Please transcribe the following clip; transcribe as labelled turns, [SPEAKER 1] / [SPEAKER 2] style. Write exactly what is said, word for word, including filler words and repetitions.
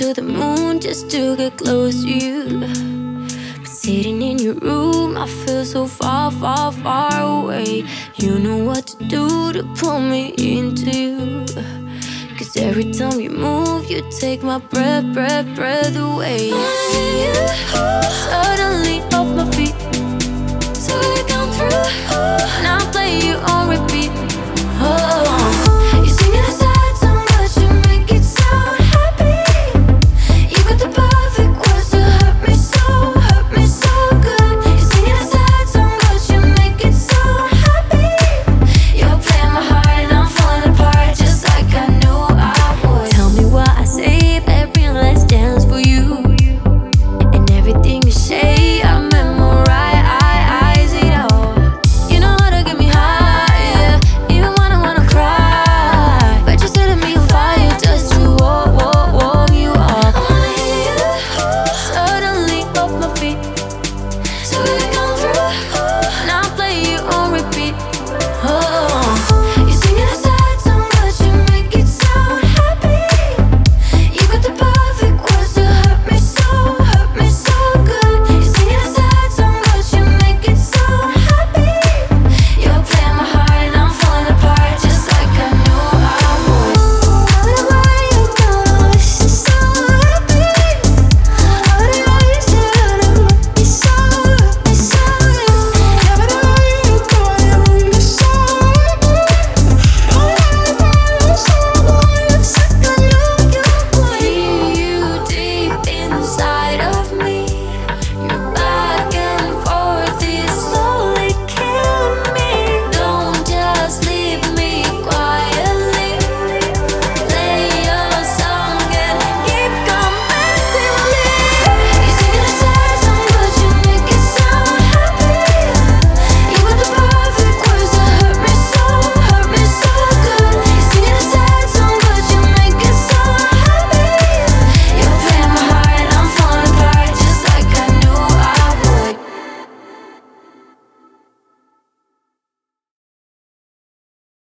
[SPEAKER 1] to the moon just to get close to you. But sitting in your room, I feel so far, far, far away. You know what to do to pull me into you. Cause every time you move, you take my breath, breath, breath away. Only you, suddenly off my feet. So we come through, and I'll play you on